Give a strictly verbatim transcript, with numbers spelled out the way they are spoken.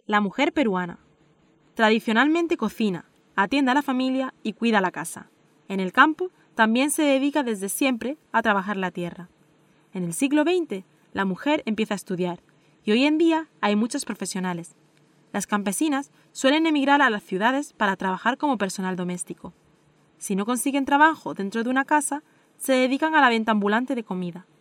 La mujer peruana. Tradicionalmente cocina, atiende a la familia y cuida la casa. En el campo también se dedica desde siempre a trabajar la tierra. En el siglo veinte, la mujer empieza a estudiar y hoy en día hay muchos profesionales. Las campesinas suelen emigrar a las ciudades para trabajar como personal doméstico. Si no consiguen trabajo dentro de una casa, se dedican a la venta ambulante de comida.